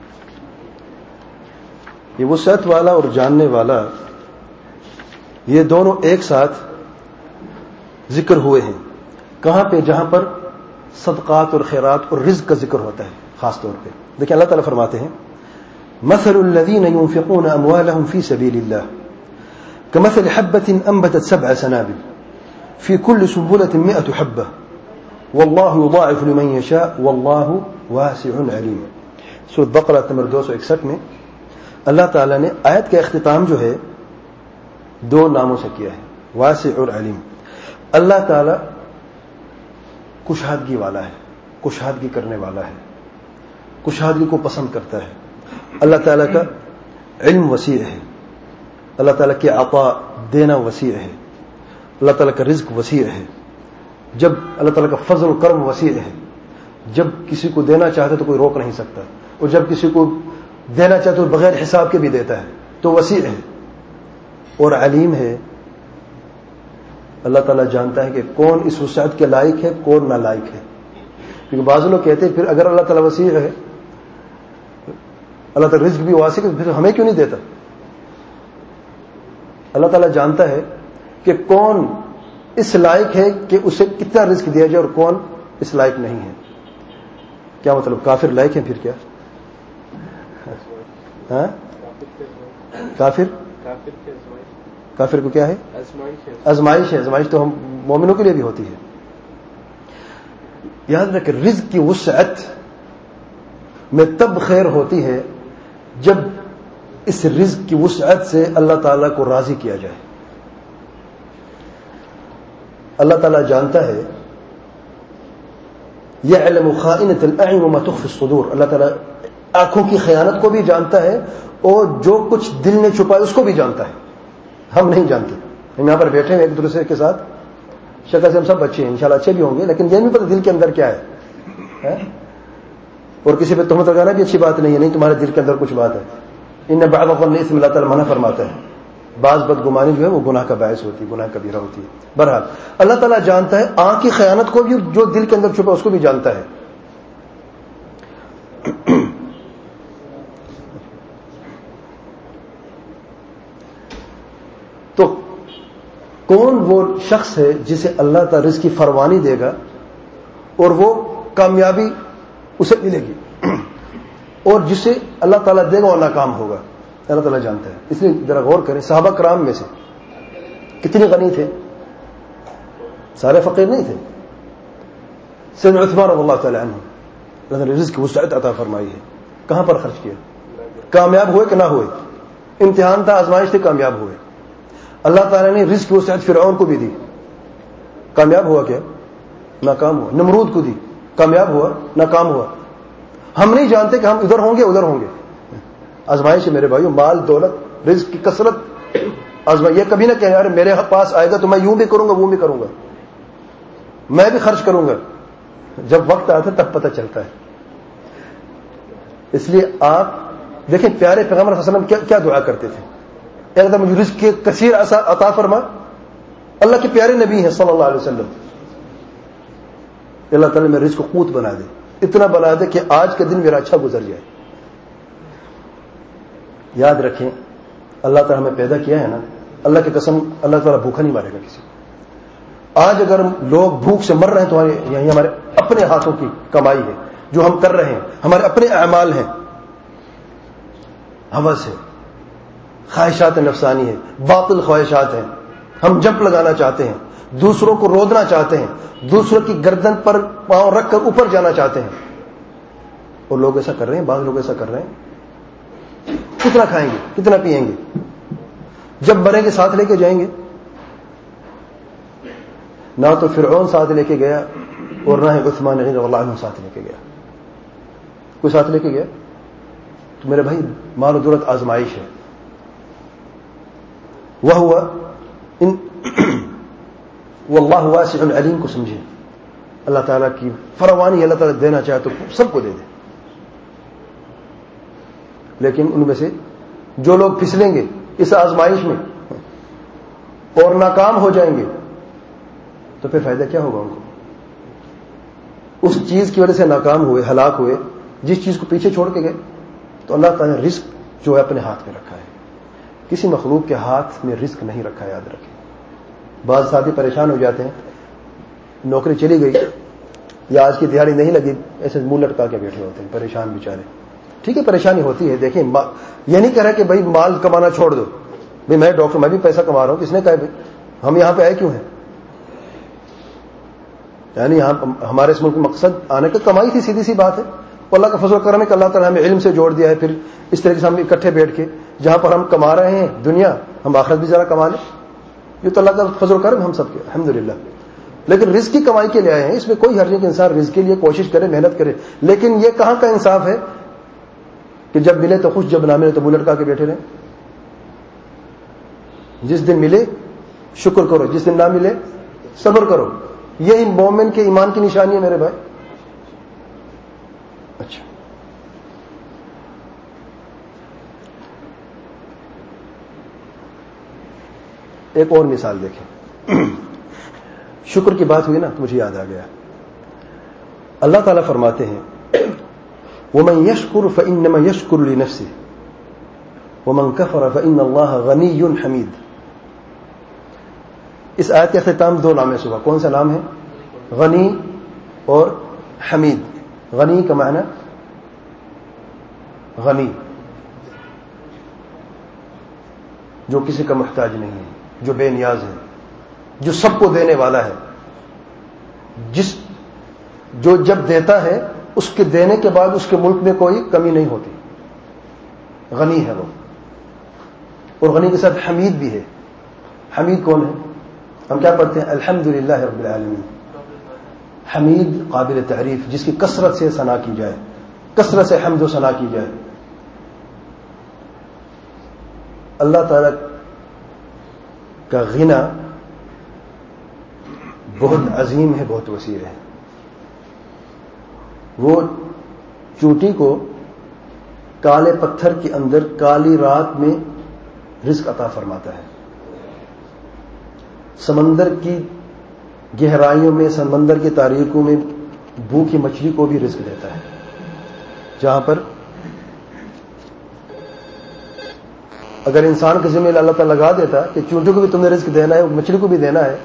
یہ وسعت والا اور جاننے والا یہ دونوں ایک ساتھ ذکر ہوئے ہیں. کہاں پہ؟ جہاں پر صدقات اور خیرات اور رزق کا ذکر ہوتا ہے خاص طور پہ. دیکھیں اللہ تعالیٰ فرماتے ہیں مثل الذين ينفقون اموالهم في سبيل الله كمثل حبة انبتت سبع سنابل في كل سنبلة مئة حبة والله يضاعف لمن يشاء والله واسع عليم. سورۃ بقرہ نمبر دو سو اکسٹھ میں اللہ تعالیٰ نے آیت کا اختتام جو ہے دو ناموں سے کیا ہے, واسع اور علیم. اللہ تعالیٰ کشادگی والا ہے, کشادگی کرنے والا ہے, کشادگی کو پسند کرتا ہے. اللہ تعالیٰ کا علم وسیع ہے, اللہ تعالیٰ کے عطا دینا وسیع ہے, اللہ تعالیٰ کا رزق وسیع ہے. جب اللہ تعالیٰ کا فضل و کرم وسیع ہے, جب کسی کو دینا چاہتا تو کوئی روک نہیں سکتا, اور جب کسی کو دینا چاہتا تو بغیر حساب کے بھی دیتا ہے, تو وسیع ہے اور علیم ہے. اللہ تعالیٰ جانتا ہے کہ کون اس وسعت کے لائق ہے, کون نالائق ہے. کیونکہ بعض لوگ کہتے ہیں پھر اگر اللہ تعالیٰ وسیع ہے, اللہ تعالیٰ رزق بھی واسع ہے, پھر ہمیں کیوں نہیں دیتا؟ اللہ تعالیٰ جانتا ہے کہ کون اس لائق ہے کہ اسے کتنا رزق دیا جائے اور کون اس لائق نہیں ہے. کیا مطلب؟ کافر لائق ہیں پھر کیا؟ ہاں کافر کافر کو کیا ہے؟ آزمائش ہے. آزمائش تو ہم مومنوں کے لیے بھی ہوتی ہے. یاد رکھیں رزق کی وسعت میں تب خیر ہوتی ہے جب اس رزق کی وسعت سے اللہ تعالیٰ کو راضی کیا جائے. اللہ تعالیٰ جانتا ہے یعلم خائنۃ الاعین وما تخفی الصدور. اللہ تعالیٰ آنکھوں کی خیانت کو بھی جانتا ہے اور جو کچھ دل نے چھپایا اس کو بھی جانتا ہے. ہم نہیں جانتے. ہم یہاں پر بیٹھے ہیں ایک دوسرے کے ساتھ, شکل سے ہم سب اچھے ہیں, انشاءاللہ اچھے بھی ہوں گے, لیکن یہ نہیں پتہ دل کے اندر کیا ہے. اور کسی پہ تہمت لگانا بھی اچھی بات نہیں ہے, نہیں تمہارے دل کے اندر کچھ بات ہے. ان بعض الظن اسم اللہ تعالیٰ منع فرماتا ہے, بعض بدگمانی جو ہے وہ گناہ کا باعث ہوتی ہے, گناہ کبیرہ ہوتی ہے. بہرحال اللہ تعالیٰ جانتا ہے آنکھ کی خیانت کو بھی, جو دل کے اندر چھپا اس کو بھی جانتا ہے. تو کون وہ شخص ہے جسے اللہ تعالی رزق کی فراوانی دے گا اور وہ کامیابی اسے ملے گی، اور جسے اللہ تعالیٰ دے گا وہ ناکام ہوگا؟ اللہ تعالیٰ جانتا ہے. اس لیے ذرا غور کریں، صحابہ کرام میں سے کتنے غنی تھے؟ سارے فقیر نہیں تھے. سیدنا عثمان رضی اللہ تعالیٰ عنہ اللہ نے رزق کی وسعت عطا فرمائی ہے. کہاں پر خرچ کیا؟ کامیاب ہوئے کہ نہ ہوئے؟ امتحان تھا، آزمائش تھی، کامیاب ہوئے. اللہ تعالیٰ نے رزق کی وسعت فرعون کو بھی دی، کامیاب ہوا کیا؟ ناکام ہوا. نمرود کو دی، کامیاب ہوا؟ ناکام ہوا. ہم نہیں جانتے کہ ہم ادھر ہوں گے ادھر ہوں گے. آزمائش ہے میرے بھائیو، مال دولت رزق کی کثرت آزمائش. یہ کبھی نہ کہ یار میرے پاس آئے گا تو میں یوں بھی کروں گا وہ بھی کروں گا، میں بھی خرچ کروں گا. جب وقت آتا ہے تب پتہ چلتا ہے. اس لیے آپ دیکھیں پیارے پیغمبر صلی اللہ علیہ وسلم کیا دعا کرتے تھے. ایک دم مجھے رزق کے کثیر عطا فرما. اللہ کے پیارے نبی ہیں صلی اللہ علیہ وسلم. اللہ تعالیٰ میں رزق کو قوت بنا دے، اتنا بنا دے کہ آج کا دن میرا اچھا گزر جائے. یاد رکھیں اللہ تعالیٰ ہمیں پیدا کیا ہے نا، اللہ کی قسم اللہ تعالیٰ بھوکا نہیں مارے گا کسی کو. آج اگر لوگ بھوک سے مر رہے ہیں تو یہی ہمارے اپنے ہاتھوں کی کمائی ہے جو ہم کر رہے ہیں، ہمارے اپنے اعمال ہیں. ہوس ہے، خواہشات نفسانی ہے، باطل خواہشات ہیں. ہم جمپ لگانا چاہتے ہیں، دوسروں کو رودنا چاہتے ہیں، دوسروں کی گردن پر پاؤں رکھ کر اوپر جانا چاہتے ہیں. اور لوگ ایسا کر رہے ہیں، بعض لوگ ایسا کر رہے ہیں. کتنا کھائیں گے، کتنا پیئیں گے؟ جب مریں گے ساتھ لے کے جائیں گے. نہ تو فرعون ساتھ لے کے گیا اور نہ ہی عثمان رضی اللہ عنہ ساتھ لے کے گیا. کوئی ساتھ لے کے گیا؟ تو میرے بھائی مال و دولت آزمائش ہے. وہ ہوا ان واللہ واسع علیم کو سمجھیں. اللہ تعالیٰ کی فراوانی اللہ تعالیٰ دینا چاہے تو سب کو دے دے. لیکن ان میں سے جو لوگ پھسلیں گے اس آزمائش میں اور ناکام ہو جائیں گے تو پھر فائدہ کیا ہوگا ان کو؟ اس چیز کی وجہ سے ناکام ہوئے، ہلاک ہوئے، جس چیز کو پیچھے چھوڑ کے گئے. تو اللہ تعالیٰ نے رزق جو ہے اپنے ہاتھ میں رکھا ہے، کسی مخلوق کے ہاتھ میں رزق نہیں رکھا. یاد رکھیں. بعض ساتھی پریشان ہو جاتے ہیں، نوکری چلی گئی یا آج کی دیہاڑی نہیں لگی، ایسے منہ لٹکا کے بیٹھے ہوتے ہیں پریشان بیچارے. ٹھیک ہے پریشانی ہوتی ہے، دیکھیں یہ نہیں کہہ رہا کہ بھائی مال کمانا چھوڑ دو. بھائی میں ڈاکٹر، میں بھی پیسہ کما رہا ہوں. کس نے کہا بھائی ہم یہاں پہ آئے کیوں ہیں؟ یعنی یہاں ہمارے اس ملک کا مقصد آنے کا کمائی تھی، سیدھی سی بات ہے. اللہ کا فضل و کرم ہے کہ اللہ تعالیٰ ہمیں علم سے جوڑ دیا ہے. پھر اس طریقے سے ہم اکٹھے بیٹھ کے جہاں پر ہم کما رہے ہیں دنیا، ہم آخرت بھی ذرا کما لیں. یہ تو اللہ کا فضل و کرم ہم سب کے الحمدللہ. لیکن رزق کی کمائی کے لیے آئے ہیں، اس میں کوئی حرج نہیں کہ انسان رزق کے لیے کوشش کرے، محنت کرے. لیکن یہ کہاں کا انصاف ہے کہ جب ملے تو خوش، جب نہ ملے تو منہ لٹکا کے بیٹھے رہیں. جس دن ملے شکر کرو، جس دن نہ ملے صبر کرو. یہی مومن کے ایمان کی نشانی ہے میرے بھائی. اچھا ایک اور مثال دیکھیں. شکر کی بات ہوئی نا تو مجھے یاد آ گیا. اللہ تعالیٰ فرماتے ہیں وَمَن يَشْكُرْ فَإِنَّمَا يَشْكُرُ لِنَفْسِهِ وَمَن كَفَرَ فَإِنَّ اللَّهَ غَنِيٌّ حَمِيدٌ. اس آیت کا اختتام دو ناموں سے ہوا. کون سا نام ہے؟ غنی اور حمید. غنی کا معنی غنی، جو کسی کا محتاج نہیں ہے، جو بے نیاز ہے، جو سب کو دینے والا ہے، جس جو جب دیتا ہے اس کے دینے کے بعد اس کے ملک میں کوئی کمی نہیں ہوتی. غنی ہے وہ. اور غنی کے ساتھ حمید بھی ہے. حمید کون ہے؟ ہم کیا پڑھتے ہیں؟ الحمدللہ رب العالمین. حمید قابل تعریف، جس کی کثرت سے ثنا کی جائے، کثرت سے حمد و ثنا کی جائے. اللہ تعالی کا غنا بہت عظیم ہے، بہت وسیع ہے. وہ چوٹی کو کالے پتھر کے اندر کالی رات میں رزق عطا فرماتا ہے. سمندر کی گہرائیوں میں، سمندر کی تاریکیوں میں بھوکی مچھلی کو بھی رزق دیتا ہے. جہاں پر اگر انسان کے ذمہ اللہ تعالیٰ لگا دیتا کہ چونٹی کو بھی تم نے رزق دینا ہے، مچھلی کو بھی دینا ہے،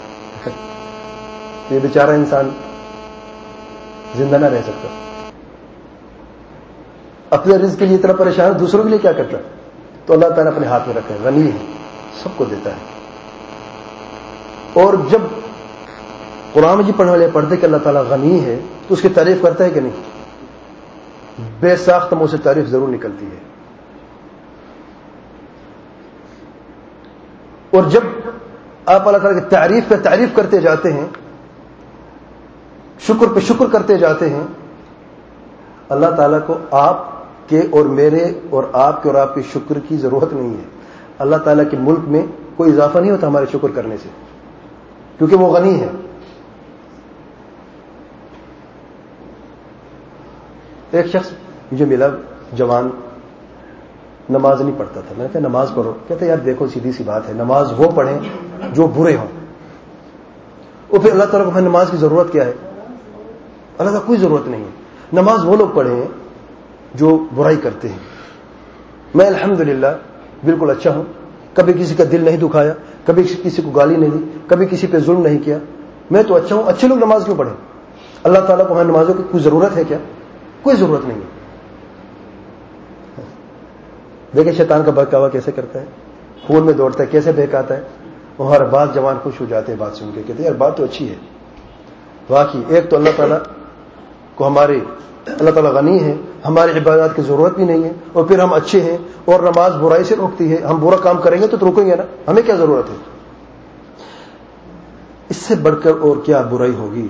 یہ بیچارہ انسان زندہ نہ رہ سکتا. اپنے رزق کے لیے اتنا پریشان ہے، دوسروں کے لیے کیا کرتا؟ تو اللہ تعالیٰ اپنے ہاتھ میں رکھا ہے، غنی ہے، سب کو دیتا ہے. اور جب قرآن مجید پڑھنے والے پڑھتے کہ اللہ تعالیٰ غنی ہے تو اس کی تعریف کرتا ہے کہ نہیں؟ بے ساخت منہ سے تعریف ضرور نکلتی ہے. اور جب آپ اللہ تعالیٰ کی تعریف پہ تعریف کرتے جاتے ہیں، شکر پہ شکر کرتے جاتے ہیں، اللہ تعالیٰ کو آپ کے اور میرے اور آپ کے اور آپ کے شکر کی ضرورت نہیں ہے. اللہ تعالیٰ کے ملک میں کوئی اضافہ نہیں ہوتا ہمارے شکر کرنے سے، کیونکہ وہ غنی ہے. ایک شخص مجھے ملا، جوان، نماز نہیں پڑھتا تھا. میں نے کہا نماز پڑھو. کہتے یار دیکھو سیدھی سی بات ہے، نماز وہ پڑھیں جو برے ہوں. اور پھر اللہ تعالیٰ کو نماز کی ضرورت کیا ہے؟ اللہ کا کوئی ضرورت نہیں ہے. نماز وہ لوگ پڑھیں جو برائی کرتے ہیں. میں الحمدللہ بالکل اچھا ہوں، کبھی کسی کا دل نہیں دکھایا، کبھی کسی کو گالی نہیں دی، کبھی کسی پہ ظلم نہیں کیا. میں تو اچھا ہوں. اچھے لوگ نماز کیوں پڑھیں؟ اللہ تعالیٰ کو ہمیں نمازوں کی کوئی ضرورت ہے کیا؟ کوئی ضرورت نہیں ہے. دیکھیں شیطان کا بہکاوا کیسے کرتا ہے، خون میں دوڑتا ہے، کیسے بہکاتا ہے. اور ہر بات جوان خوش ہو جاتے ہیں بات سن کے، کہتے ہیں یار بات تو اچھی ہے. واقعی ایک تو اللہ تعالیٰ کو ہمارے اللہ تعالیٰ غنی ہے، ہماری عبادات کی ضرورت بھی نہیں ہے، اور پھر ہم اچھے ہیں اور نماز برائی سے روکتی ہے. ہم برا کام کریں گے تو روکیں گے نا، ہمیں کیا ضرورت ہے؟ اس سے بڑھ کر اور کیا برائی ہوگی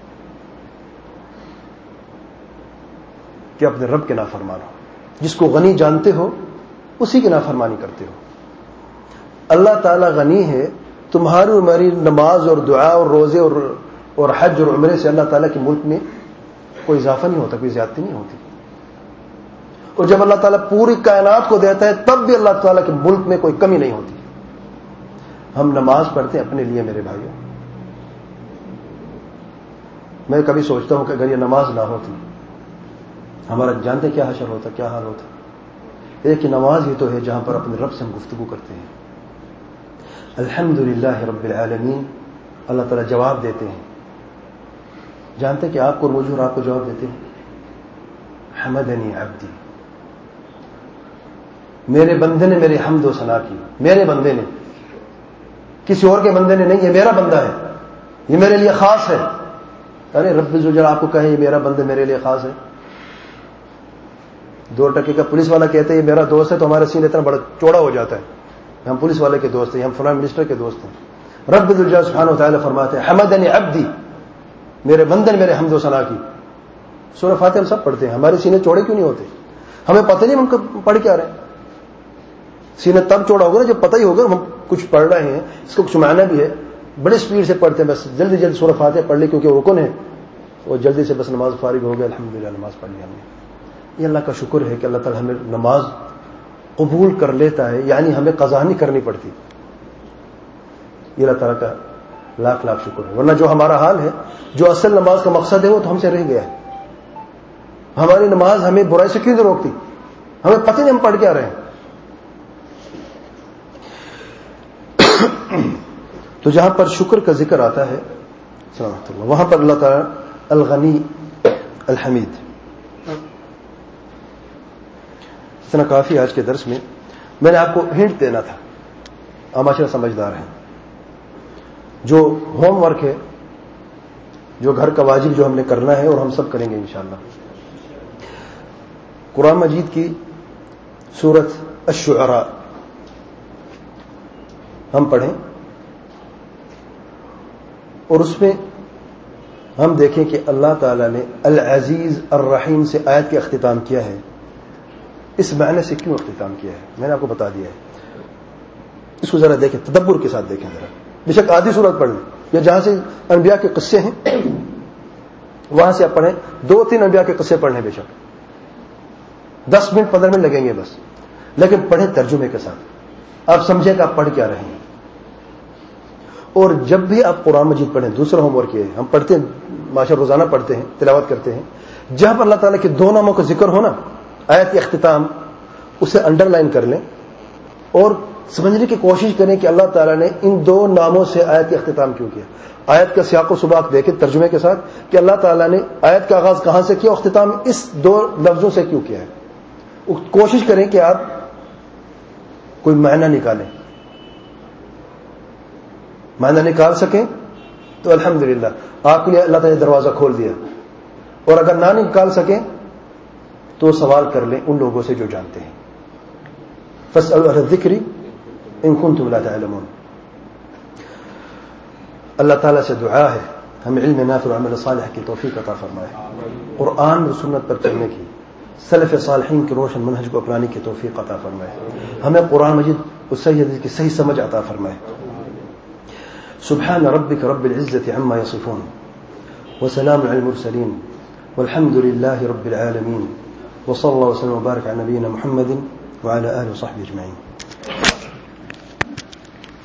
کہ اپنے رب کے نافرمان ہو. جس کو غنی جانتے ہو اسی کی نافرمانی کرتے ہو. اللہ تعالیٰ غنی ہے، تمہاری اور ہماری نماز اور دعا اور روزے اور اور حج اور عمرے سے اللہ تعالیٰ کے ملک میں کوئی اضافہ نہیں ہوتا، کوئی زیادتی نہیں ہوتی. اور جب اللہ تعالیٰ پوری کائنات کو دیتا ہے تب بھی اللہ تعالیٰ کے ملک میں کوئی کمی نہیں ہوتی. ہم نماز پڑھتے ہیں اپنے لیے میرے بھائیوں. میں کبھی سوچتا ہوں کہ اگر یہ نماز نہ ہوتی ہمارا جانتے کیا حشر ہوتا، کیا حال ہوتا. ایک نماز ہی تو ہے جہاں پر اپنے رب سے ہم گفتگو کرتے ہیں. الحمدللہ رب العالمین، اللہ تعالیٰ جواب دیتے ہیں. جانتے کہ آپ کو اور مجھے اور آپ کو جواب دیتے ہیں، حمدنی عبدی، میرے بندے نے میری حمد و ثنا کی. میرے بندے نے، کسی اور کے بندے نے نہیں، یہ میرا بندہ ہے، یہ میرے لیے خاص ہے. ارے رب ذوالجلال آپ کو کہے یہ میرا بندہ میرے لیے خاص ہے. دو ٹکے کا پولیس والا کہتے ہیں یہ میرا دوست ہے تو ہمارا سین اتنا بڑا چوڑا ہو جاتا ہے، ہم پولیس والے کے دوست ہیں، ہم فلاں منسٹر کے دوست ہیں. رب ذوالجلال سبحانہ و تعالی فرماتے ہیں حمدنی عبدی، میرے بندے نے میرے حمد و ثنا کی. سورہ فاتحہ ہم سب پڑھتے ہیں، ہمارے سینے چوڑے کیوں نہیں ہوتے؟ ہمیں پتہ نہیں ہم پڑھ کیا رہے ہیں. سینہ تب چوڑا ہوگا جب پتہ ہی ہوگا ہم کچھ پڑھ رہے ہیں، اس کو کچھ معنی بھی ہے. بڑی سپیڈ سے پڑھتے ہیں، بس جلدی جلدی سورہ فاتحہ پڑھ لی کیونکہ وہ رکن ہے، اور جلدی سے بس نماز فارغ ہو گیا، الحمدللہ نماز پڑھ لی ہم نے. یہ اللہ کا شکر ہے کہ اللہ تعالیٰ ہمیں نماز قبول کر لیتا ہے، یعنی ہمیں قضا نہیں کرنی پڑتی. یہ اللہ تعالیٰ کا لاکھ لاکھ شکر ہے. ورنہ جو ہمارا حال ہے، جو اصل نماز کا مقصد ہے وہ تو ہم سے رہ گیا ہے. ہماری نماز ہمیں برائی سے کیوں نہیں روکتی؟ ہمیں پتہ نہیں ہم پڑھ کیا رہے ہیں. تو جہاں پر شکر کا ذکر آتا ہے وہاں پر اللہ تعالیٰ الغنی الحمید. اتنا کافی آج کے درس میں. میں نے آپ کو ہنٹ دینا تھا، آپ ماشاءاللہ سمجھدار ہیں. جو ہوم ورک ہے، جو گھر کا واجب جو ہم نے کرنا ہے اور ہم سب کریں گے انشاءاللہ، قرآن مجید کی سورۃ الشعراء ہم پڑھیں اور اس میں ہم دیکھیں کہ اللہ تعالیٰ نے العزیز الرحیم سے آیت کا اختتام کیا ہے. اس معنی سے کیوں اختتام کیا ہے میں نے آپ کو بتا دیا ہے. اس کو ذرا دیکھیں، تدبر کے ساتھ دیکھیں ذرا. بے شک آدھی سورت پڑھ لیں یا جہاں سے انبیاء کے قصے ہیں وہاں سے آپ پڑھیں. دو تین انبیاء کے قصے پڑھیں، بے شک دس منٹ پندرہ منٹ لگیں گے بس، لیکن پڑھیں ترجمے کے ساتھ. آپ سمجھیں کہ آپ پڑھ کیا رہے ہیں. اور جب بھی آپ قرآن مجید پڑھیں، دوسرا ہوم ورک یہ ہے، ہم پڑھتے ہیں ماشاء روزانہ پڑھتے ہیں، تلاوت کرتے ہیں. جہاں پر اللہ تعالیٰ کے دو ناموں کا ذکر ہو نا، آیت کے اختتام، اسے انڈر لائن کر لیں اور سمجھنے کی کوشش کریں کہ اللہ تعالیٰ نے ان دو ناموں سے آیت کا اختتام کیوں کیا. آیت کا سیاق و سباق دیکھیں ترجمے کے ساتھ کہ اللہ تعالیٰ نے آیت کا آغاز کہاں سے کیا، اختتام اس دو لفظوں سے کیوں کیا ہے. کوشش کریں کہ آپ کوئی معنی نکالیں، معنی نکال سکیں تو الحمدللہ آپ کے لیے اللہ تعالیٰ نے دروازہ کھول دیا، اور اگر نہ نکال سکیں تو سوال کر لیں ان لوگوں سے جو جانتے ہیں. فاسألوا اہل الذکر ان کنتم لا تعلمون. اللہ تعالیٰ سے دعا ہے ہمیں علم نافع و عمل صالح کی توفیق عطا فرمائے، قرآن اور سنت پر چلنے کی، سلف صالحین کے روشن منہج کو اپنانے کی توفیق عطا فرمائے، ہمیں قرآن مجید اور صحیح حدیث کی صحیح سمجھ عطا فرمائے. سبحان ربک رب العزة عما یصفون وسلام علی المرسلین والحمد للہ رب العالمین وصلی اللہ وسلم وبارک علی نبینا محمد وعلى آله وصحبه اجمعین.